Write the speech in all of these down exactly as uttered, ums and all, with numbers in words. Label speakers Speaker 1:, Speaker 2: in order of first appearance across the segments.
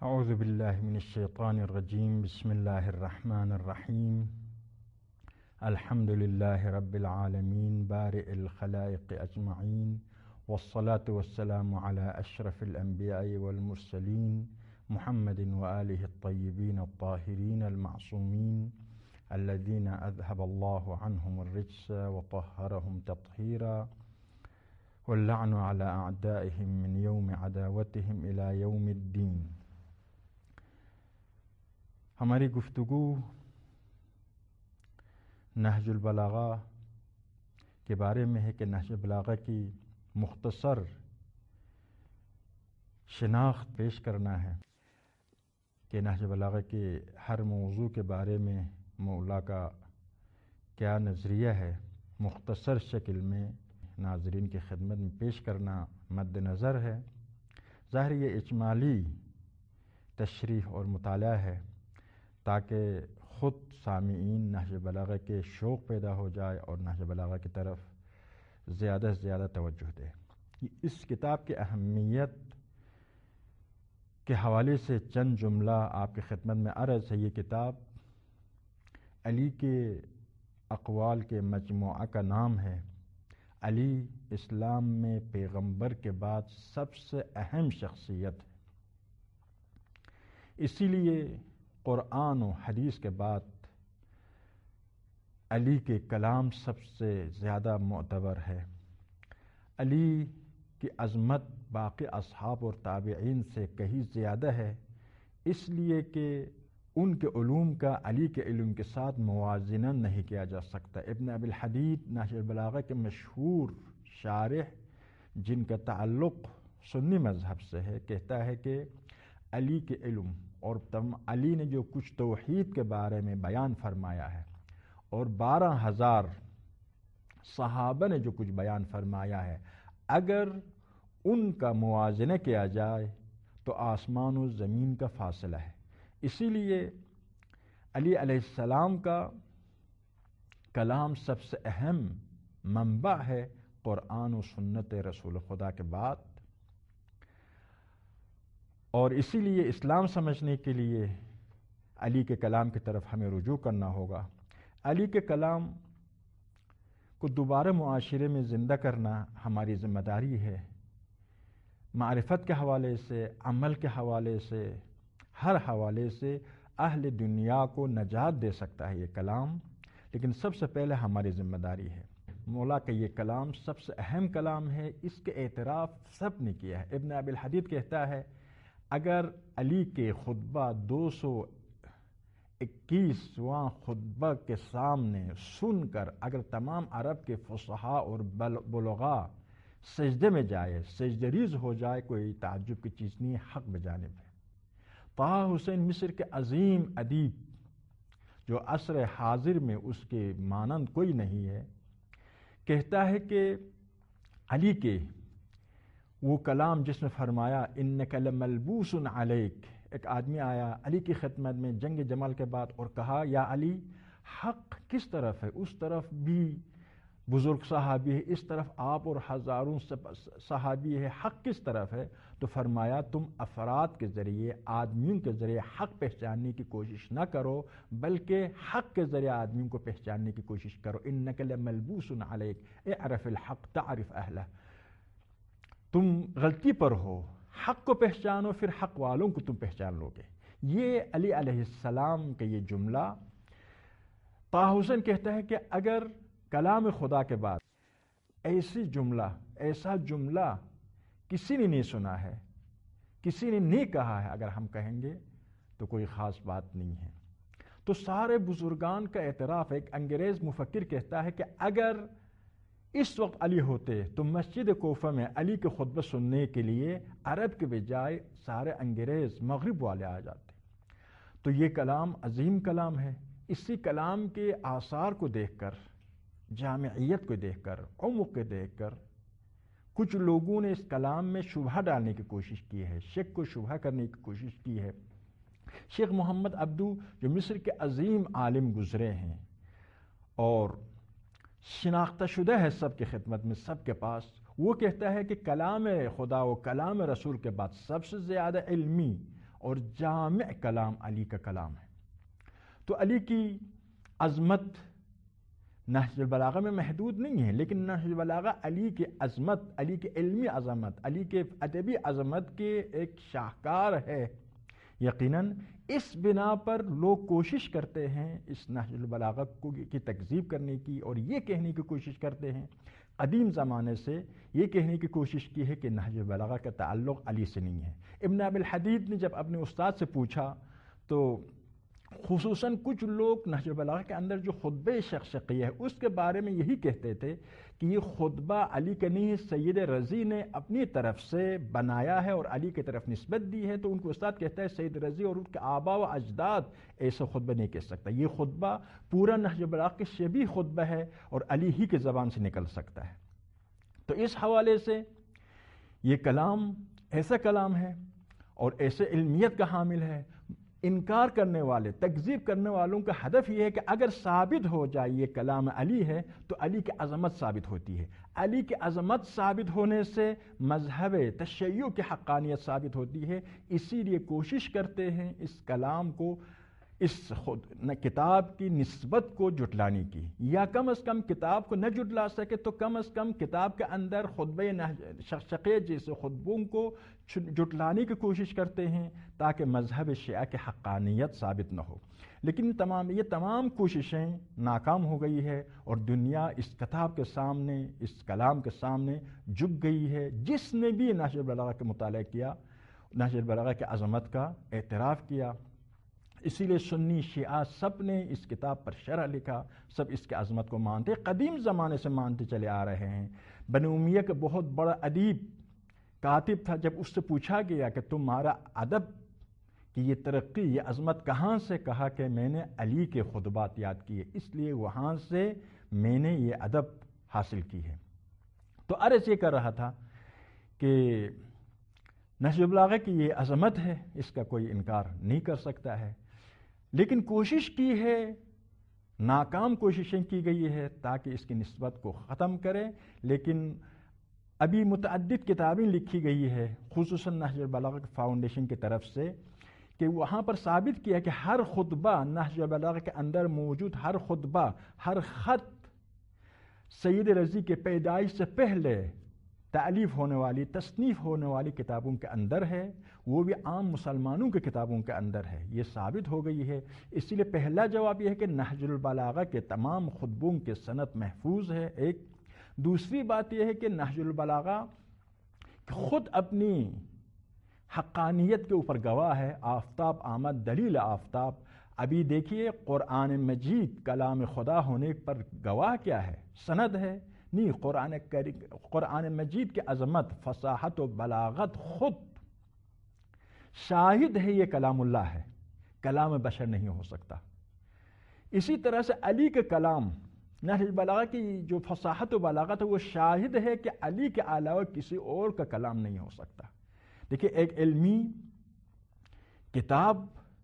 Speaker 1: اعوذ باللہ من الشیطان الرجیم بسم اللہ الرحمن الرحیم الحمد للہ رب العالمین بارئ الخلائق اجمعین والصلاة والسلام علی اشرف الانبیاء والمرسلین محمد وآلہ الطیبین الطاہرین المعصومین الذین اذهب اللہ عنہم الرجس وطہرہم تطہیرا واللعن علی اعدائهم من یوم عداوتهم الى یوم الدین۔ ہماری گفتگو نہج البلاغہ کے بارے میں ہے کہ نہج البلاغہ کی مختصر شناخت پیش کرنا ہے کہ نہج البلاغہ کے ہر موضوع کے بارے میں مولا کا کیا نظریہ ہے، مختصر شکل میں ناظرین کی خدمت میں پیش کرنا مد نظر ہے۔ ظاہر یہ اجمالی تشریح اور مطالعہ ہے تاکہ خود سامعین نہج البلاغہ کے شوق پیدا ہو جائے اور نہج البلاغہ کی طرف زیادہ سے زیادہ توجہ دے۔ اس کتاب کی اہمیت کے حوالے سے چند جملہ آپ کی خدمت میں عرض ہے۔ یہ کتاب علی کے اقوال کے مجموعہ کا نام ہے۔ علی اسلام میں پیغمبر کے بعد سب سے اہم شخصیت ہے، اسی لیے قرآن و حدیث کے بعد علی کے کلام سب سے زیادہ معتبر ہے۔ علی کی عظمت باقی اصحاب اور تابعین سے کہیں زیادہ ہے، اس لیے کہ ان کے علوم کا علی کے علم کے ساتھ موازنہ نہیں کیا جا سکتا۔ ابن ابی الحدید نہج البلاغہ کے مشہور شارح، جن کا تعلق سنی مذہب سے ہے، کہتا ہے کہ علی کے علم اور علی نے جو کچھ توحید کے بارے میں بیان فرمایا ہے اور بارہ ہزار صحابہ نے جو کچھ بیان فرمایا ہے، اگر ان کا موازنہ کیا جائے تو آسمان و زمین کا فاصلہ ہے۔ اسی لیے علی علیہ السلام کا کلام سب سے اہم منبع ہے قرآن و سنت رسول خدا کے بعد، اور اسی لیے اسلام سمجھنے کے لیے علی کے کلام کی طرف ہمیں رجوع کرنا ہوگا۔ علی کے کلام کو دوبارہ معاشرے میں زندہ کرنا ہماری ذمہ داری ہے۔ معرفت کے حوالے سے، عمل کے حوالے سے، ہر حوالے سے اہل دنیا کو نجات دے سکتا ہے یہ کلام، لیکن سب سے پہلے ہماری ذمہ داری ہے۔ مولا کا یہ کلام سب سے اہم کلام ہے، اس کے اعتراف سب نے کیا ہے۔ ابن ابی الحدید کہتا ہے اگر علی کے خطبہ دو سو اکیسواں خطبہ کے سامنے سن کر اگر تمام عرب کے فصحاء اور بلغاء سجدے میں جائے، سجدہ ریز ہو جائے، کوئی تعجب کی چیز نہیں، حق بجانب ہے۔ طہ حسین مصر کے عظیم ادیب جو عصر حاضر میں اس کے مانند کوئی نہیں ہے، کہتا ہے کہ علی کے وہ کلام جس میں فرمایا انک لملبوس علیک، ایک آدمی آیا علی کی خدمت میں جنگ جمل کے بعد اور کہا یا علی حق کس طرف ہے؟ اس طرف بھی بزرگ صحابی ہے، اس طرف آپ اور ہزاروں صحابی ہے، حق کس طرف ہے؟ تو فرمایا تم افراد کے ذریعے، آدمیوں کے ذریعے حق پہچاننے کی کوشش نہ کرو، بلکہ حق کے ذریعے آدمیوں کو پہچاننے کی کوشش کرو۔ انک لملبوس علیک اعرف الحق تعرف اہلہ، تم غلطی پر ہو، حق کو پہچانو، پھر حق والوں کو تم پہچان لو گے۔ یہ علی علیہ السلام کا یہ جملہ طہ حسین کہتا ہے کہ اگر کلام خدا کے بعد ایسی جملہ ایسا جملہ کسی نے نہیں سنا ہے، کسی نے نہیں کہا ہے، اگر ہم کہیں گے تو کوئی خاص بات نہیں ہے۔ تو سارے بزرگان کا اعتراف ہے۔ ایک انگریز مفکر کہتا ہے کہ اگر اس وقت علی ہوتے تو مسجد کوفہ میں علی کے خطبہ سننے کے لیے عرب کے بجائے سارے انگریز مغرب والے آ جاتے۔ تو یہ کلام عظیم کلام ہے۔ اسی کلام کے آثار کو دیکھ کر، جامعیت کو دیکھ کر، عمق کو دیکھ کر، کچھ لوگوں نے اس کلام میں شبہ ڈالنے کی کوشش کی ہے، شک کو شبہ کرنے کی کوشش کی ہے۔ شیخ محمد عبدو جو مصر کے عظیم عالم گزرے ہیں اور شناختہ شدہ ہے سب کی خدمت میں، سب کے پاس، وہ کہتا ہے کہ کلام خدا و کلام رسول کے بعد سب سے زیادہ علمی اور جامع کلام علی کا کلام ہے۔ تو علی کی عظمت نہج البلاغہ میں محدود نہیں ہے، لیکن نہج البلاغہ علی کی عظمت، علی کی علمی عظمت، علی کے ادبی عظمت کے ایک شاہکار ہے۔ یقیناً اس بنا پر لوگ کوشش کرتے ہیں اس نہج البلاغہ کو کی تکذیب کرنے کی، اور یہ کہنے کی کوشش کرتے ہیں، قدیم زمانے سے یہ کہنے کی کوشش کی ہے کہ نہج البلاغہ کا تعلق علی سے نہیں ہے۔ ابن ابی الحدید نے جب اپنے استاد سے پوچھا تو خصوصاً کچھ لوگ نہج البلاغہ کے اندر جو خطبہ شقشقیہ ہے اس کے بارے میں یہی کہتے تھے کہ یہ خطبہ علی کا نہیں ہے، سید رضی نے اپنی طرف سے بنایا ہے اور علی کی طرف نسبت دی ہے۔ تو ان کو استاد کہتا ہے سید رضی اور ان کے آبا و اجداد ایسا خطبہ نہیں کہہ سکتا، یہ خطبہ پورا نہج البلاغہ کے شبیہ خطبہ ہے اور علی ہی کی زبان سے نکل سکتا ہے۔ تو اس حوالے سے یہ کلام ایسا کلام ہے اور ایسے علمیت کا حامل ہے۔ انکار کرنے والے، تکذیب کرنے والوں کا ہدف یہ ہے کہ اگر ثابت ہو جائے یہ کلام علی ہے تو علی کی عظمت ثابت ہوتی ہے، علی کی عظمت ثابت ہونے سے مذہب تشیع کی حقانیت ثابت ہوتی ہے۔ اسی لیے کوشش کرتے ہیں اس کلام کو، اس خود کتاب کی نسبت کو جھٹلانے کی، یا کم از کم کتاب کو نہ جھٹلا سکے تو کم از کم کتاب کے اندر خطبہ شقشقیہ جیسے خطبوں کو جھٹلانے کی کوشش کرتے ہیں تاکہ مذہب شیعہ کی حقانیت ثابت نہ ہو۔ لیکن تمام یہ تمام کوششیں ناکام ہو گئی ہے اور دنیا اس کتاب کے سامنے، اس کلام کے سامنے جھک گئی ہے۔ جس نے بھی نہج البلاغہ کا مطالعہ کیا، نہج البلاغہ کی عظمت کا اعتراف کیا، اسی لیے سنی شیعہ سب نے اس کتاب پر شرح لکھا، سب اس کی عظمت کو مانتے، قدیم زمانے سے مانتے چلے آ رہے ہیں۔ بنو امیہ کا بہت بڑا ادیب کاتب تھا، جب اس سے پوچھا گیا کہ تمہارا ادب کی یہ ترقی، یہ عظمت کہاں سے، کہا کہ میں نے علی کے خطبات یاد کیے، اس لیے وہاں سے میں نے یہ ادب حاصل کی ہے۔ تو عرض یہ کر رہا تھا کہ نہج البلاغہ کی یہ عظمت ہے، اس کا کوئی انکار نہیں کر سکتا ہے، لیکن کوشش کی ہے، ناکام کوششیں کی گئی ہے تاکہ اس کی نسبت کو ختم کرے۔ لیکن ابھی متعدد کتابیں لکھی گئی ہے خصوصاً نہج البلاغہ فاؤنڈیشن کی طرف سے، کہ وہاں پر ثابت کیا کہ ہر خطبہ نہج البلاغہ کے اندر موجود، ہر خطبہ، ہر خط سید رضی کے پیدائش سے پہلے تالیف ہونے والی، تصنیف ہونے والی کتابوں کے اندر ہے، وہ بھی عام مسلمانوں کی کتابوں کے اندر ہے، یہ ثابت ہو گئی ہے۔ اسی لیے پہلا جواب یہ ہے کہ نہج البلاغہ کے تمام خطبوں کے سند محفوظ ہے۔ ایک دوسری بات یہ ہے کہ نہج البلاغہ خود اپنی حقانیت کے اوپر گواہ ہے، آفتاب آمد دلیل آفتاب۔ ابھی دیکھیے قرآن مجید کلام خدا ہونے پر گواہ کیا ہے؟ سند ہے نہیں، قرآن قرآن مجید کی عظمت، فصاحت و بلاغت خود شاہد ہے، یہ کلام اللہ ہے، کلام بشر نہیں ہو سکتا۔ اسی طرح سے علی کے کلام، نہج البلاغہ کی جو فصاحت و بلاغت ہے وہ شاہد ہے کہ علی کے علاوہ کسی اور کا کلام نہیں ہو سکتا۔ دیکھیے ایک علمی کتاب،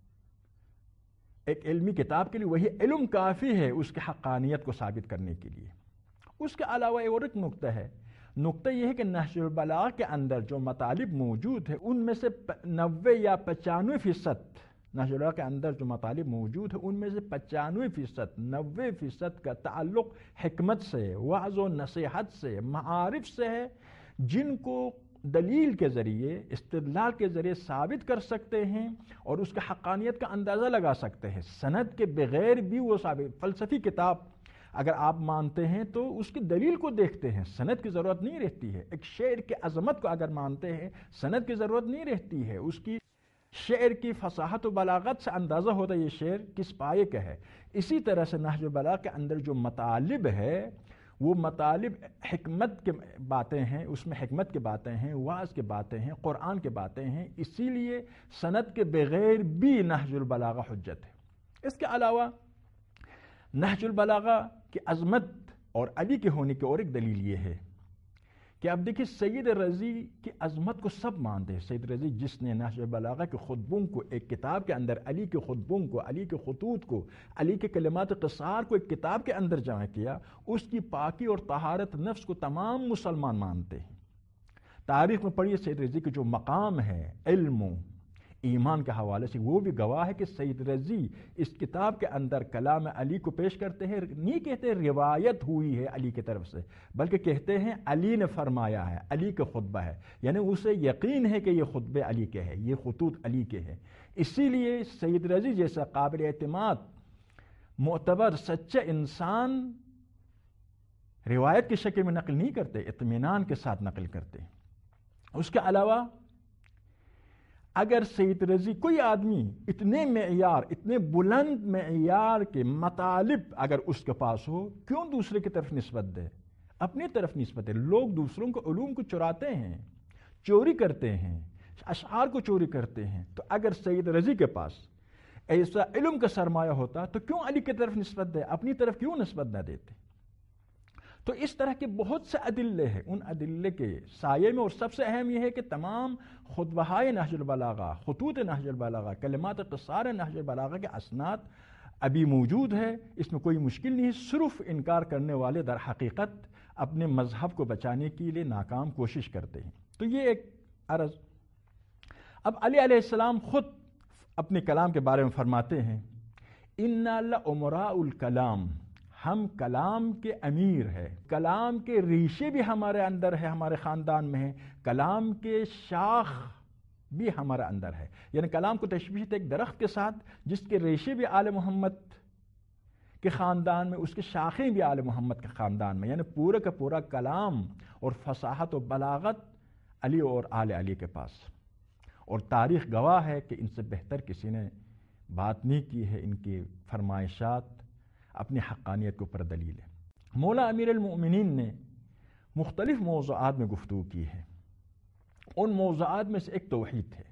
Speaker 1: ایک علمی کتاب کے لیے وہی علم کافی ہے اس کی حقانیت کو ثابت کرنے کے لیے۔ اس کے علاوہ اور ایک نقطہ ہے، نقطہ یہ ہے کہ نہج البلاغہ کے اندر جو مطالب موجود ہے ان میں سے نوے یا پچانوے فیصد نہج البلاغہ کے اندر جو مطالب موجود ہے ان میں سے پچانوے فیصد نوے فیصد کا تعلق حکمت سے، وعظ و نصیحت سے، معارف سے ہے، جن کو دلیل کے ذریعے، استدلال کے ذریعے ثابت کر سکتے ہیں اور اس کی حقانیت کا اندازہ لگا سکتے ہیں۔ سند کے بغیر بھی وہ ثابت، فلسفی کتاب اگر آپ مانتے ہیں تو اس کی دلیل کو دیکھتے ہیں، سند کی ضرورت نہیں رہتی ہے۔ ایک شعر کی عظمت کو اگر مانتے ہیں، سند کی ضرورت نہیں رہتی ہے، اس کی شعر کی فصاحت و بلاغت سے اندازہ ہوتا ہے یہ شعر کس پائے کا ہے۔ اسی طرح سے نہج البلاغہ کے اندر جو مطالب ہے وہ مطالب حکمت کے باتیں ہیں، اس میں حکمت کی باتیں ہیں، وعظ کی باتیں ہیں، قرآن کی باتیں ہیں، اسی لیے سند کے بغیر بھی نہج البلاغہ حجت ہے۔ اس کے علاوہ نہج البلاغہ کی عظمت اور علی کے ہونے کی اور ایک دلیل یہ ہے کہ اب دیکھیں سید رضی کی عظمت کو سب مانتے ہیں۔ سید رضی جس نے نہج البلاغہ کے خطبوں کو ایک کتاب کے اندر، علی کے خطبوں کو، علی کے خطوط کو، علی کے کلمات قصار کو ایک کتاب کے اندر جمع کیا، اس کی پاکی اور طہارت نفس کو تمام مسلمان مانتے ہیں۔ تاریخ میں پڑھیے سید رضی کے جو مقام ہے، علم و ایمان کے حوالے سے وہ بھی گواہ ہے کہ سید رضی اس کتاب کے اندر کلام علی کو پیش کرتے ہیں، نہیں کہتے روایت ہوئی ہے علی کی طرف سے، بلکہ کہتے ہیں علی نے فرمایا ہے، علی کا خطبہ ہے، یعنی اسے یقین ہے کہ یہ خطبے علی کے ہیں، یہ خطوط علی کے ہیں۔ اسی لیے سید رضی جیسا قابل اعتماد معتبر سچا انسان روایت کی شکل میں نقل نہیں کرتے، اطمینان کے ساتھ نقل کرتے۔ اس کے علاوہ اگر سید رضی کوئی آدمی اتنے معیار اتنے بلند معیار کے مطالب اگر اس کے پاس ہو، کیوں دوسرے کی طرف نسبت دے؟ اپنی طرف نسبت دے۔ لوگ دوسروں کو علوم کو چراتے ہیں، چوری کرتے ہیں، اشعار کو چوری کرتے ہیں، تو اگر سید رضی کے پاس ایسا علم کا سرمایہ ہوتا تو کیوں علی کی طرف نسبت دے؟ اپنی طرف کیوں نسبت نہ دیتے؟ تو اس طرح کے بہت سے ادلے ہیں، ان ادلے کے سائے میں، اور سب سے اہم یہ ہے کہ تمام خطبہائے نہج البلاغہ، خطوط نہج البلاغہ، کلمات قصار نہج البلاغہ کے اسناد ابھی موجود ہے، اس میں کوئی مشکل نہیں ہے۔ صرف انکار کرنے والے در حقیقت اپنے مذہب کو بچانے کے لیے ناکام کوشش کرتے ہیں۔ تو یہ ایک عرض۔ اب علی علیہ السلام خود اپنے کلام کے بارے میں فرماتے ہیں، اِنَّا لَأُمَرَاءُ الْكَلَامِ، ہم کلام کے امیر ہے، کلام کے ریشے بھی ہمارے اندر ہے، ہمارے خاندان میں ہے، کلام کے شاخ بھی ہمارے اندر ہے۔ یعنی کلام کو تشبیہ ایک درخت کے ساتھ جس کے ریشے بھی آل محمد کے خاندان میں، اس کے شاخیں بھی آل محمد کے خاندان میں، یعنی پورا کا پورا کلام اور فصاحت و بلاغت علی اور آل علی کے پاس۔ اور تاریخ گواہ ہے کہ ان سے بہتر کسی نے بات نہیں کی ہے، ان کی فرمائشات اپنی حقانیت کے اوپر دلیل ہے۔ مولا امیر المؤمنین نے مختلف موضوعات میں گفتگو کی ہے، ان موضوعات میں سے ایک توحید ہے۔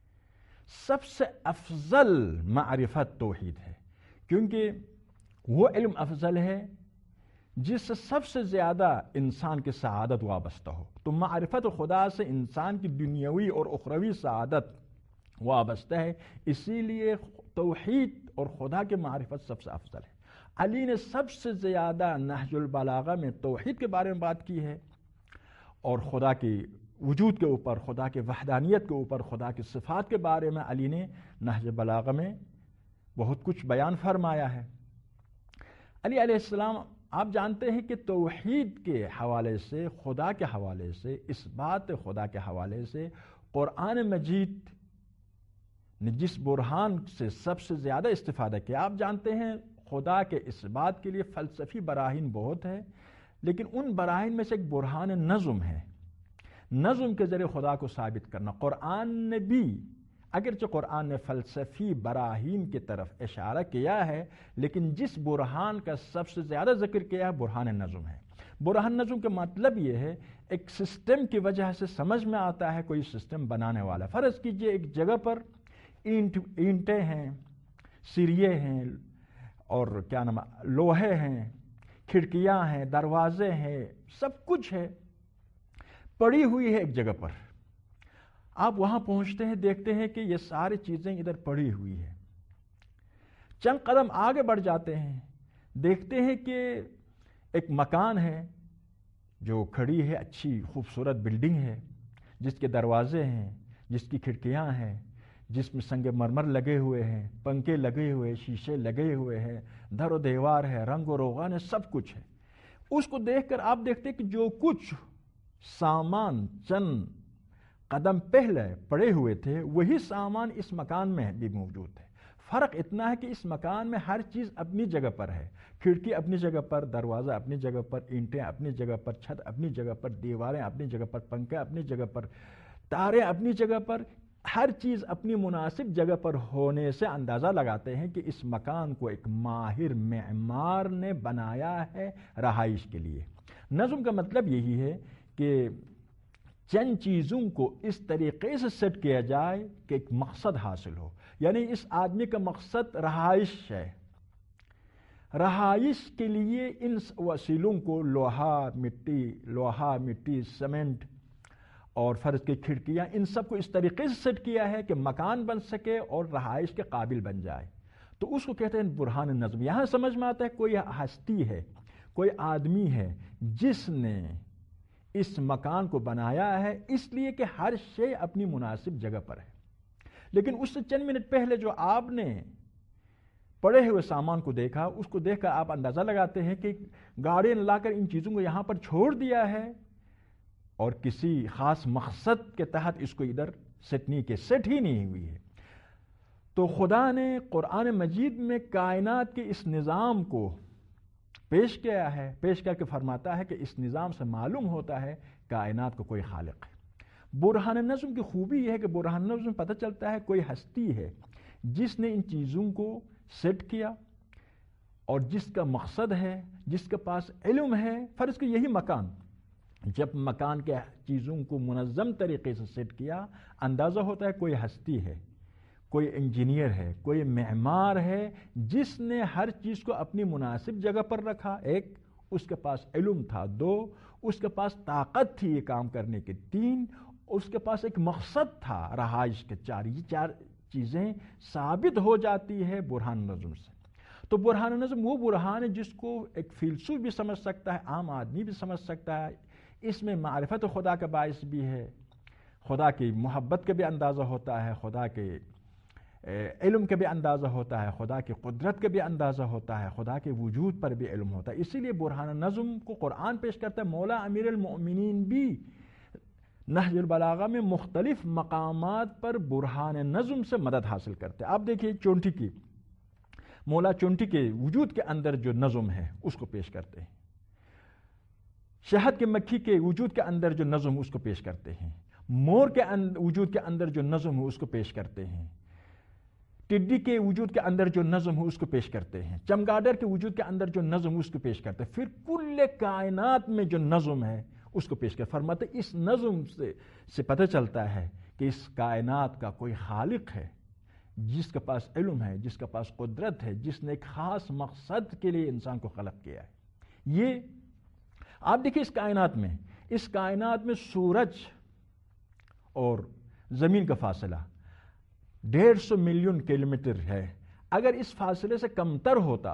Speaker 1: سب سے افضل معرفت توحید ہے، کیونکہ وہ علم افضل ہے جس سے سب سے زیادہ انسان کی سعادت وابستہ ہو۔ تو معرفت خدا سے انسان کی دنیاوی اور اخروی سعادت وابستہ ہے، اسی لیے توحید اور خدا کی معرفت سب سے افضل ہے۔ علی نے سب سے زیادہ نہج البلاغہ میں توحید کے بارے میں بات کی ہے، اور خدا کی وجود کے اوپر، خدا کی وحدانیت کے اوپر، خدا کی صفات کے بارے میں علی نے نہج البلاغہ میں بہت کچھ بیان فرمایا ہے۔ علی علیہ السلام آپ جانتے ہیں کہ توحید کے حوالے سے، خدا کے حوالے سے، اس بات خدا کے حوالے سے قرآن مجید نے جس برہان سے سب سے زیادہ استفادہ کیا، آپ جانتے ہیں خدا کے اس بات کے لیے فلسفی براہین بہت ہے، لیکن ان براہین میں سے ایک برہان نظم ہے، نظم کے ذریعے خدا کو ثابت کرنا۔ قرآن نے بھی، اگرچہ قرآن نے فلسفی براہین کی طرف اشارہ کیا ہے، لیکن جس برہان کا سب سے زیادہ ذکر کیا ہے برہان نظم ہے۔ برہان نظم کا مطلب یہ ہے ایک سسٹم کی وجہ سے سمجھ میں آتا ہے کوئی سسٹم بنانے والا۔ فرض کیجئے ایک جگہ پر اینٹ اینٹیں ہیں، سریے ہیں، اور کیا نام لوہے ہیں، کھڑکیاں ہیں، دروازے ہیں، سب کچھ ہے، پڑی ہوئی ہے ایک جگہ پر۔ آپ وہاں پہنچتے ہیں، دیکھتے ہیں کہ یہ ساری چیزیں ادھر پڑی ہوئی ہے۔ چند قدم آگے بڑھ جاتے ہیں، دیکھتے ہیں کہ ایک مکان ہے جو کھڑی ہے، اچھی خوبصورت بلڈنگ ہے، جس کے دروازے ہیں، جس کی کھڑکیاں ہیں، جس میں سنگ مرمر لگے ہوئے ہیں، پنکھے لگے ہوئے، شیشے لگے ہوئے ہیں، در و دیوار ہے، رنگ و روغن ہے، سب کچھ ہے۔ اس کو دیکھ کر آپ دیکھتے کہ جو کچھ سامان چند قدم پہلے پڑے ہوئے تھے وہی سامان اس مکان میں بھی موجود ہے۔ فرق اتنا ہے کہ اس مکان میں ہر چیز اپنی جگہ پر ہے، کھڑکی اپنی جگہ پر، دروازہ اپنی جگہ پر، اینٹیں اپنی جگہ پر، چھت اپنی جگہ پر، دیواریں اپنی جگہ پر، پنکھے اپنی جگہ پر، تاریں اپنی جگہ پر، ہر چیز اپنی مناسب جگہ پر ہونے سے اندازہ لگاتے ہیں کہ اس مکان کو ایک ماہر معمار نے بنایا ہے رہائش کے لیے۔ نظم کا مطلب یہی ہے کہ چند چیزوں کو اس طریقے سے سیٹ کیا جائے کہ ایک مقصد حاصل ہو، یعنی اس آدمی کا مقصد رہائش ہے، رہائش کے لیے ان وسیلوں کو لوہا مٹی لوہا مٹی سیمنٹ اور فرض کی کھڑکیاں، ان سب کو اس طریقے سے سیٹ کیا ہے کہ مکان بن سکے اور رہائش کے قابل بن جائے، تو اس کو کہتے ہیں برہان نظم۔ یہاں سمجھ میں آتا ہے کوئی ہستی ہے، کوئی آدمی ہے جس نے اس مکان کو بنایا ہے، اس لیے کہ ہر شے اپنی مناسب جگہ پر ہے۔ لیکن اس سے چند منٹ پہلے جو آپ نے پڑے ہوئے سامان کو دیکھا، اس کو دیکھ کر آپ اندازہ لگاتے ہیں کہ گاڑی نے لا کر ان چیزوں کو یہاں پر چھوڑ دیا ہے اور کسی خاص مقصد کے تحت اس کو ادھر سیٹ نہیں کیا، سیٹ ہی نہیں ہوئی ہے۔ تو خدا نے قرآن مجید میں کائنات کے اس نظام کو پیش کیا ہے، پیش کر کے فرماتا ہے کہ اس نظام سے معلوم ہوتا ہے کائنات کو کوئی خالق ہے۔ برہان نظم کی خوبی یہ ہے کہ برہان نظم پتہ چلتا ہے کوئی ہستی ہے جس نے ان چیزوں کو سیٹ کیا اور جس کا مقصد ہے، جس کے پاس علم ہے۔ فرض کہ یہی مکان، جب مکان کے چیزوں کو منظم طریقے سے سیٹ کیا، اندازہ ہوتا ہے کوئی ہستی ہے، کوئی انجینئر ہے، کوئی معمار ہے جس نے ہر چیز کو اپنی مناسب جگہ پر رکھا۔ ایک، اس کے پاس علم تھا، دو، اس کے پاس طاقت تھی یہ کام کرنے کی، تین، اس کے پاس ایک مقصد تھا رہائش کے، چار۔ یہ چار چیزیں ثابت ہو جاتی ہے برہان نظم سے۔ تو برہان نظم وہ برہان ہے جس کو ایک فیلسوف بھی سمجھ سکتا ہے، عام آدمی بھی سمجھ سکتا ہے۔ اس میں معرفت خدا کا باعث بھی ہے، خدا کی محبت کا بھی اندازہ ہوتا ہے، خدا کے علم کا بھی اندازہ ہوتا ہے، خدا کی قدرت کا بھی اندازہ ہوتا ہے، خدا کے وجود پر بھی علم ہوتا ہے۔ اسی لیے برہان نظم کو قرآن پیش کرتا ہے۔ مولا امیر المؤمنین بھی نہج البلاغہ میں مختلف مقامات پر برہان نظم سے مدد حاصل کرتے ہیں۔ آپ دیکھیے چونٹی کی، مولا چونٹی کے وجود کے اندر جو نظم ہے اس کو پیش کرتے ہیں، شہد کے مکھی کے وجود کے اندر جو نظم اس کو پیش کرتے ہیں، مور کے وجود کے اندر جو نظم ہے اس کو پیش کرتے ہیں، ٹڈی کے وجود کے اندر جو نظم ہے اس کو پیش کرتے ہیں، چمگادڑ کے وجود کے اندر جو نظم ہے اس کو پیش کرتے ہیں، پھر کل کائنات میں جو نظم ہے اس کو پیش کر فرماتے ہیں۔ اس نظم سے سے پتہ چلتا ہے کہ اس کائنات کا کوئی خالق ہے جس کے پاس علم ہے، جس کے پاس قدرت ہے، جس نے ایک خاص مقصد کے لیے انسان کو خلق کیا ہے۔ یہ آپ دیکھیں اس کائنات میں، اس کائنات میں سورج اور زمین کا فاصلہ ڈیڑھ سو ملین کلومیٹر ہے۔ اگر اس فاصلے سے کمتر ہوتا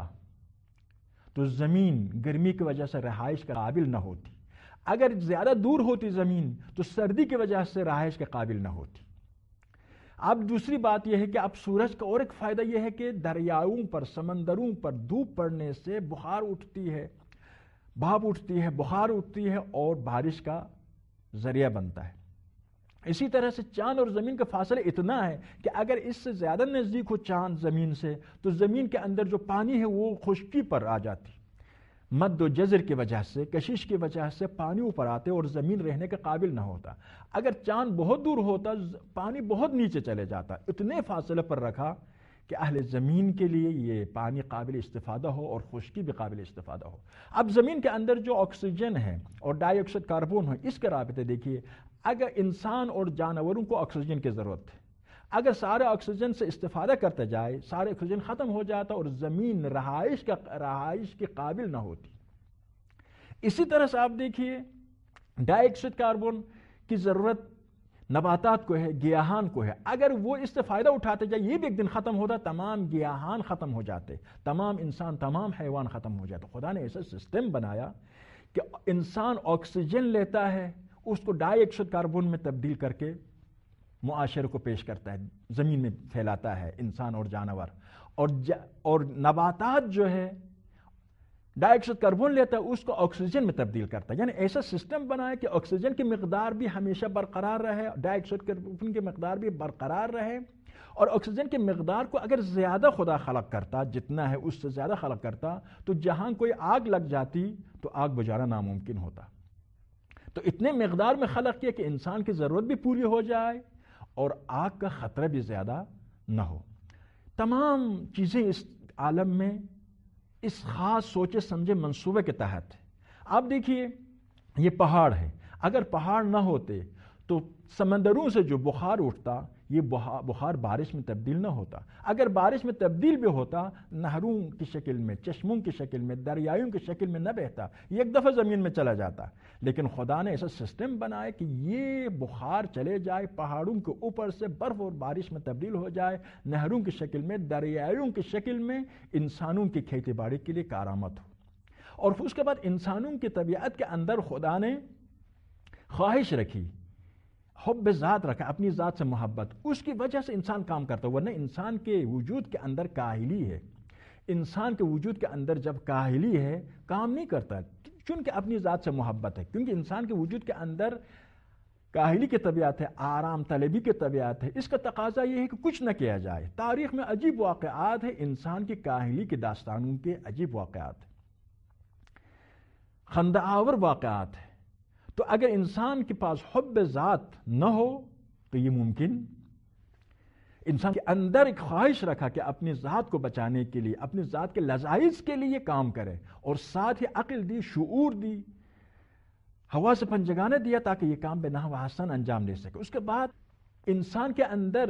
Speaker 1: تو زمین گرمی کی وجہ سے رہائش کے قابل نہ ہوتی، اگر زیادہ دور ہوتی زمین تو سردی کی وجہ سے رہائش کے قابل نہ ہوتی۔ اب دوسری بات یہ ہے کہ اب سورج کا اور ایک فائدہ یہ ہے کہ دریاؤں پر، سمندروں پر دھوپ پڑنے سے بخار اٹھتی ہے، بھاپ اٹھتی ہے، بخار اٹھتی ہے اور بارش کا ذریعہ بنتا ہے۔ اسی طرح سے چاند اور زمین کا فاصلہ اتنا ہے کہ اگر اس سے زیادہ نزدیک ہو چاند زمین سے تو زمین کے اندر جو پانی ہے وہ خشکی پر آ جاتی، مد و جزر کی وجہ سے، کشش کی وجہ سے پانی اوپر آتے اور زمین رہنے کے قابل نہ ہوتا۔ اگر چاند بہت دور ہوتا پانی بہت نیچے چلے جاتا۔ اتنے فاصلے پر رکھا کہ اہل زمین کے لیے یہ پانی قابل استفادہ ہو اور خشکی بھی قابل استفادہ ہو۔ اب زمین کے اندر جو آکسیجن ہے اور ڈائی آکسائڈ کاربن ہے، اس کے رابطے دیکھیے، اگر انسان اور جانوروں کو آکسیجن کی ضرورت ہے، اگر سارے آکسیجن سے استفادہ کرتا جائے، سارے آکسیجن ختم ہو جاتا اور زمین رہائش کا رہائش کے قابل نہ ہوتی۔ اسی طرح سے آپ دیکھیے ڈائی آکسائڈ کاربن کی ضرورت نباتات کو ہے، گیاہان کو ہے، اگر وہ اس سے فائدہ اٹھاتے جائے یہ بھی ایک دن ختم ہوتا، تمام گیاہان ختم ہو جاتے، تمام انسان، تمام حیوان ختم ہو جاتے۔ خدا نے ایسا سسٹم بنایا کہ انسان آکسیجن لیتا ہے، اس کو ڈائی آکسائڈ کاربن میں تبدیل کر کے معاشرے کو پیش کرتا ہے، زمین میں پھیلاتا ہے انسان اور جانور، اور جا اور نباتات جو ہے ڈائی آکسائڈ کاربن لیتا ہے، اس کو آکسیجن میں تبدیل کرتا ہے۔ یعنی ایسا سسٹم بنایا کہ آکسیجن کی مقدار بھی ہمیشہ برقرار رہے، ڈائی آکسائڈ کاربن کی مقدار بھی برقرار رہے، اور آکسیجن کی مقدار کو اگر زیادہ خدا خلق کرتا، جتنا ہے اس سے زیادہ خلق کرتا، تو جہاں کوئی آگ لگ جاتی تو آگ بجھانا ناممکن ہوتا۔ تو اتنے مقدار میں خلق کیا کہ انسان کی ضرورت بھی پوری ہو جائے اور آگ کا خطرہ بھی زیادہ نہ ہو۔ تمام چیزیں اس عالم میں اس خاص سوچے سمجھے منصوبے کے تحت ہے۔ آپ دیکھیے یہ پہاڑ ہے، اگر پہاڑ نہ ہوتے تو سمندروں سے جو بخار اٹھتا یہ بخار بارش میں تبدیل نہ ہوتا، اگر بارش میں تبدیل بھی ہوتا نہروں کی شکل میں، چشموں کی شکل میں، دریاؤں کی شکل میں نہ بہتا، یہ ایک دفعہ زمین میں چلا جاتا۔ لیکن خدا نے ایسا سسٹم بنایا کہ یہ بخار چلے جائے، پہاڑوں کے اوپر سے برف اور بارش میں تبدیل ہو جائے، نہروں کی شکل میں، دریاؤں کی شکل میں، انسانوں کی کھیتی باڑی کے لیے کارآمد ہو۔ اور اس کے بعد انسانوں کی طبیعت کے اندر خدا نے خواہش رکھی، حب ذات رکھا، اپنی ذات سے محبت، اس کی وجہ سے انسان کام کرتا ہے، ورنہ انسان کے وجود کے اندر کاہلی ہے. انسان کے وجود کے اندر جب کاہلی ہے کام نہیں کرتا، چونکہ اپنی ذات سے محبت ہے. کیونکہ انسان کے وجود کے اندر کاہلی کی طبیعت ہے، آرام طلبی کی طبیعت ہے، اس کا تقاضا یہ ہے کہ کچھ نہ کیا جائے. تاریخ میں عجیب واقعات ہیں انسان کی کاہلی کی داستانوں کے، عجیب واقعات ہیں، خندہ آور واقعات ہیں. تو اگر انسان کے پاس حب ذات نہ ہو تو یہ ممکن، انسان کے اندر ایک خواہش رکھا کہ اپنی ذات کو بچانے کے لیے، اپنی ذات کے لذائذ کے لیے کام کرے، اور ساتھ ہی عقل دی، شعور دی، ہوا سے پنجگانے دیا تاکہ یہ کام بنحو و حسن انجام دے سکے. اس کے بعد انسان کے اندر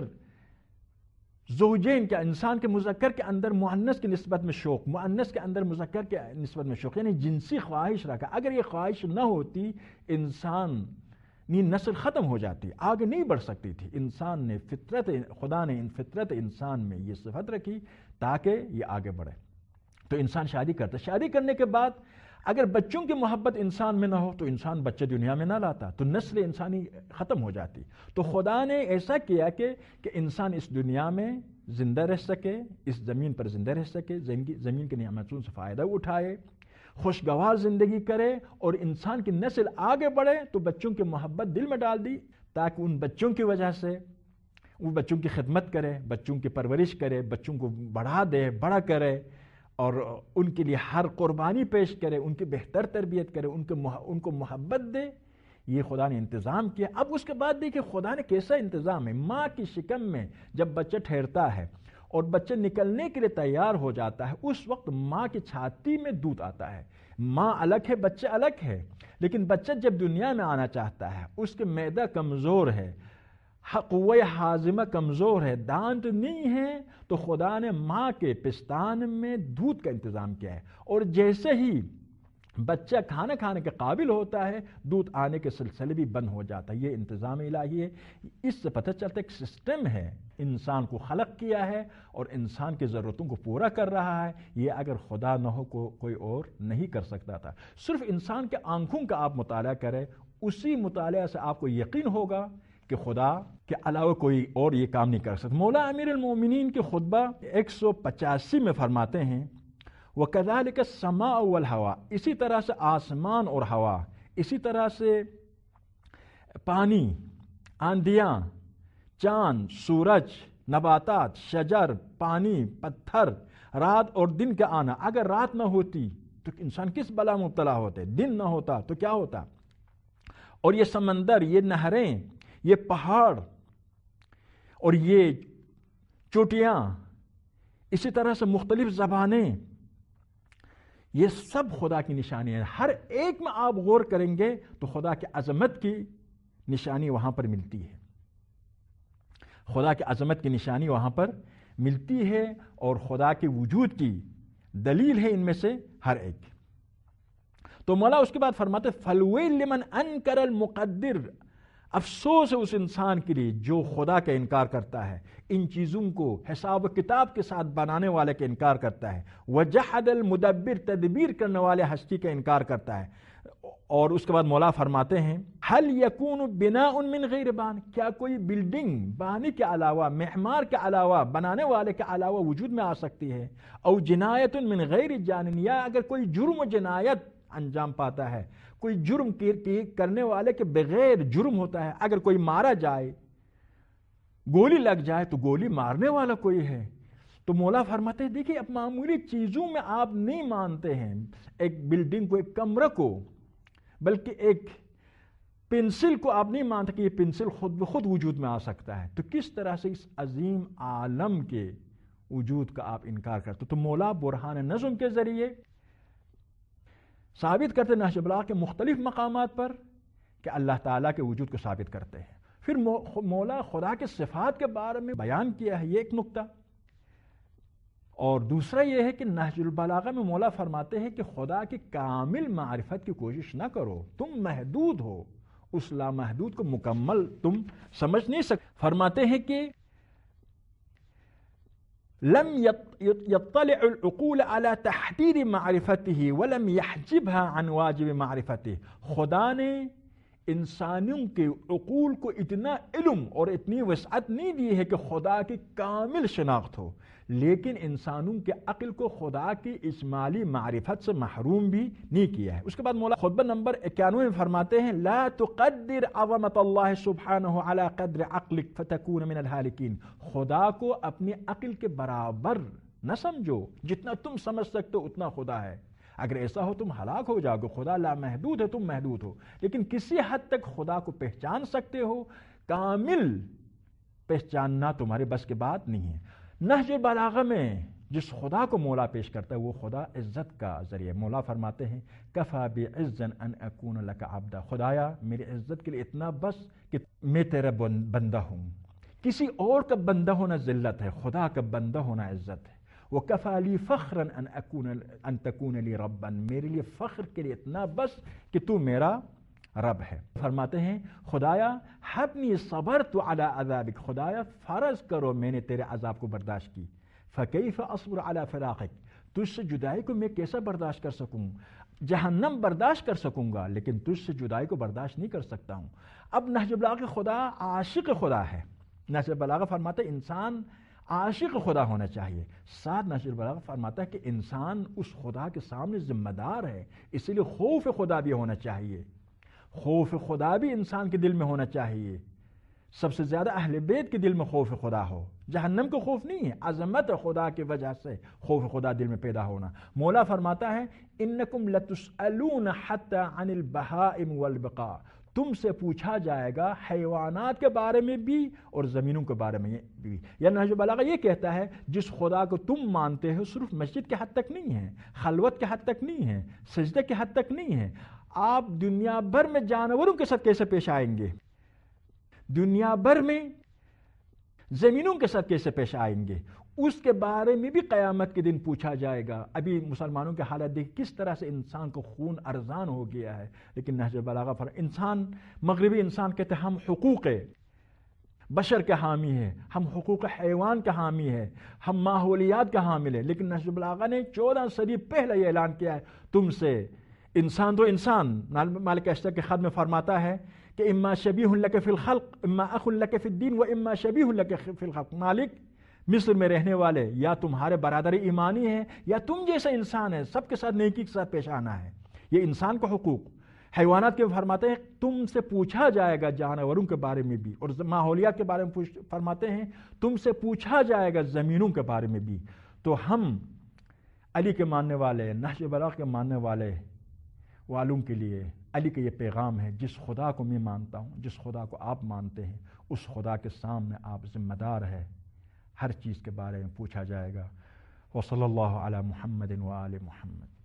Speaker 1: زوجین کے، انسان کے مذکر کے اندر مؤنث کی نسبت میں شوق، مؤنث کے اندر مذکر کے نسبت میں شوق، یعنی جنسی خواہش رکھا. اگر یہ خواہش نہ ہوتی انسان نی نسل ختم ہو جاتی، آگے نہیں بڑھ سکتی تھی. انسان نے فطرت، خدا نے ان فطرت انسان میں یہ صفت رکھی تاکہ یہ آگے بڑھے. تو انسان شادی کرتا، شادی کرنے کے بعد اگر بچوں کی محبت انسان میں نہ ہو تو انسان بچے دنیا میں نہ لاتا، تو نسل انسانی ختم ہو جاتی. تو خدا نے ایسا کیا کہ کہ انسان اس دنیا میں زندہ رہ سکے، اس زمین پر زندہ رہ سکے، زمین کی نعمتوں سے فائدہ اٹھائے، خوشگوار زندگی کرے، اور انسان کی نسل آگے بڑھے. تو بچوں کی محبت دل میں ڈال دی تاکہ ان بچوں کی وجہ سے وہ بچوں کی خدمت کرے، بچوں کی پرورش کرے، بچوں کو بڑھا دے، بڑا کرے، اور ان کے لیے ہر قربانی پیش کرے، ان کی بہتر تربیت کرے، ان کو ان کو محبت دے. یہ خدا نے انتظام کیا. اب اس کے بعد دیکھیں خدا نے کیسا انتظام ہے. ماں کی شکم میں جب بچہ ٹھہرتا ہے اور بچہ نکلنے کے لیے تیار ہو جاتا ہے، اس وقت ماں کی چھاتی میں دودھ آتا ہے. ماں الگ ہے، بچہ الگ ہے، لیکن بچہ جب دنیا میں آنا چاہتا ہے، اس کے معدہ کمزور ہے، قوہ ہاضمہ کمزور ہے، دانت نہیں ہے، تو خدا نے ماں کے پستان میں دودھ کا انتظام کیا ہے. اور جیسے ہی بچہ کھانا کھانے کے قابل ہوتا ہے، دودھ آنے کے سلسلے بھی بند ہو جاتا ہے. یہ انتظام الہی ہے. اس سے پتہ چلتا ہے ایک سسٹم ہے، انسان کو خلق کیا ہے اور انسان کی ضرورتوں کو پورا کر رہا ہے. یہ اگر خدا نہ ہو کو کوئی اور نہیں کر سکتا تھا. صرف انسان کے آنکھوں کا آپ مطالعہ کریں، اسی مطالعہ سے آپ کو یقین ہوگا کہ خدا کے علاوہ کوئی اور یہ کام نہیں کر سکتا. مولا امیر المومنین کے خطبہ ایک سو پچاسی میں فرماتے ہیں وَكَذَلِكَ السَّمَاءُ وَالْهَوَاءُ، اسی طرح سے آسمان اور ہوا، اسی طرح سے پانی، آندھیاں، چاند، سورج، نباتات، شجر، پانی، پتھر، رات اور دن کا آنا. اگر رات نہ ہوتی تو انسان کس بلا مبتلا ہوتے، دن نہ ہوتا تو کیا ہوتا. اور یہ سمندر، یہ نہریں، یہ پہاڑ اور یہ چوٹیاں، اسی طرح سے مختلف زبانیں، یہ سب خدا کی نشانی ہے. ہر ایک میں آپ غور کریں گے تو خدا کی عظمت کی نشانی وہاں پر ملتی ہے. خدا کی عظمت کی نشانی وہاں پر ملتی ہے اور خدا کے وجود کی دلیل ہے ان میں سے ہر ایک. تو مولا اس کے بعد فرماتے فَالْوَيْلُ لِمَنْ أَنْكَرَ الْمُقَدِّرُ، افسوس ہے اس انسان کے لیے جو خدا کا انکار کرتا ہے، ان چیزوں کو حساب و کتاب کے ساتھ بنانے والے کا انکار کرتا ہے. وَجَحَدَ الْمُدَبِّرُ، تدبیر کرنے والے ہستی کا انکار کرتا ہے. اور اس کے بعد مولا فرماتے ہیں هَلْ يَكُونُ بِنَاءٌ مِّن غَيْرِ بَانٍ، کیا کوئی بلڈنگ بانی کے علاوہ، معمار کے علاوہ، بنانے والے کے علاوہ وجود میں آ سکتی ہے. او جنایت من غیر جانن، یا اگر کوئی جرم و جنایت انجام پاتا ہے، کوئی جرم کرنے والے کے بغیر جرم ہوتا ہے. اگر کوئی مارا جائے، گولی لگ جائے تو گولی مارنے والا کوئی ہے. تو مولا فرماتے ہیں دیکھیں اب معمولی چیزوں میں آپ نہیں مانتے ہیں، ایک بلڈنگ کو، ایک کمرہ کو، بلکہ ایک پنسل کو آپ نہیں مانتے کہ یہ پنسل خود بخود وجود میں آ سکتا ہے. تو کس طرح سے اس عظیم عالم کے وجود کا آپ انکار کرتے. تو مولا برہان نظم کے ذریعے ثابت کرتے نہج البلاغہ کے مختلف مقامات پر کہ اللہ تعالیٰ کے وجود کو ثابت کرتے ہیں. پھر مولا خدا کے صفات کے بارے میں بیان کیا ہے، یہ ایک نقطہ. اور دوسرا یہ ہے کہ نہج البلاغہ میں مولا فرماتے ہیں کہ خدا کی کامل معرفت کی کوشش نہ کرو، تم محدود ہو، اس لامحدود کو مکمل تم سمجھ نہیں سکتے. فرماتے ہیں کہ لم يطلع العقول على تحديد معرفته ولم يحجبها عن واجب معرفته. خدا نے انسانوں کے عقول کو اتنا علم اور اتنی وسعت نہیں دی ہے کہ خدا کی کامل شناخت ہو، لیکن انسانوں کے عقل کو خدا کی اجمالی معرفت سے محروم بھی نہیں کیا ہے۔ اس کے بعد مولا خطبہ نمبر اکیانوے میں فرماتے ہیں لا تقدر عظمت اللہ سبحانہ علی قدر عقلک فتکون من الہالکین، خدا کو اپنی عقل کے برابر نہ سمجھو، جتنا تم سمجھ سکتے ہو اتنا خدا ہے، اگر ایسا ہو تم ہلاک ہو جاؤ گے، خدا لامحدود ہے، تم محدود ہو، لیکن کسی حد تک خدا کو پہچان سکتے ہو، کامل پہچاننا تمہارے بس کے بات نہیں ہے۔ نہج البلاغہ میں جس خدا کو مولا پیش کرتا ہے وہ خدا عزت کا ذریعہ، مولا فرماتے ہیں کفا بعزا ان اکون لک عبدا، خدایا میری عزت کے لیے اتنا بس کہ میں تیرا بندہ ہوں، کسی اور کا بندہ ہونا ذلت ہے، خدا کا بندہ ہونا عزت ہے۔ وَكَفَى لِي فَخْرًا أَن أَكُونَ أَن تَكُونَ لِي رَبًّا، میرے لیے فخر کے لیے اتنا بس کہ تو میرا رب ہے۔ فرماتے ہیں خدایا حبنی صبرت علی عذابک، خدایا فرض کرو میں نے تیرے عذاب کو برداشت کی، فکیف اصبر علی فراقک، تجھ سے جدائی کو میں کیسا برداشت کر سکوں، جہنم برداشت کر سکوں گا لیکن تجھ سے جدائی کو برداشت نہیں کر سکتا ہوں۔ اب نہج البلاغہ خدا عاشق خدا ہے، نہج البلاغہ فرماتا ہے انسان عاشق خدا ہونا چاہیے، ساتھ نہج البلاغہ فرماتا ہے کہ انسان اس خدا کے سامنے ذمہ دار ہے، اس لیے خوف خدا بھی ہونا چاہیے، خوف خدا بھی انسان کے دل میں ہونا چاہیے، سب سے زیادہ اہل بیت کے دل میں خوف خدا ہو، جہنم کو خوف نہیں ہے، عظمت خدا کی وجہ سے خوف خدا دل میں پیدا ہونا۔ مولا فرماتا ہے انکم لتسألون حتی عن البہائم والبقاء، تم سے پوچھا جائے گا حیوانات کے بارے میں بھی اور زمینوں کے بارے میں بھی۔ یا نہج البلاغہ یہ کہتا ہے جس خدا کو تم مانتے ہو صرف مسجد کے حد تک نہیں ہے، خلوت کے حد تک نہیں ہے، سجدے کے حد تک نہیں ہے، آپ دنیا بھر میں جانوروں کے ساتھ کیسے پیش آئیں گے، دنیا بھر میں زمینوں کے ساتھ کیسے پیش آئیں گے، اس کے بارے میں بھی قیامت کے دن پوچھا جائے گا۔ ابھی مسلمانوں کی حالت دیکھ کس طرح سے انسان کو خون ارزان ہو گیا ہے، لیکن نہج البلاغہ پر انسان مغربی انسان کہتے ہیں ہم حقوق بشر کے حامی ہیں، ہم حقوق حیوان کے حامی ہیں، ہم ماحولیات کے حامل ہیں، لیکن نہج البلاغہ نے چودہ صدی پہلے یہ اعلان کیا ہے تم سے انسان تو انسان۔ مالک اشتر کے خط میں فرماتا ہے کہ اما شبیہ لک فی الخلق اما اخ لک فی الدین و اما شبیہ لک فی الخلق، مالک مصر میں رہنے والے یا تمہارے برادر ایمانی ہیں یا تم جیسا انسان ہے، سب کے ساتھ نیکی کے ساتھ پیش آنا ہے، یہ انسان کا حقوق۔ حیوانات کے فرماتے ہیں تم سے پوچھا جائے گا جانوروں کے بارے میں بھی، اور ماحولیات کے بارے میں فرماتے ہیں تم سے پوچھا جائے گا زمینوں کے بارے میں بھی۔ تو ہم علی کے ماننے والے، نہج البلاغہ کے ماننے والے والوں کے لیے علی کا یہ پیغام ہے، جس خدا کو میں مانتا ہوں، جس خدا کو آپ مانتے ہیں، اس خدا کے سامنے آپ ذمہ دار ہے، ہر چیز کے بارے میں پوچھا جائے گا۔ وصلی اللہ علی محمد و آل محمد۔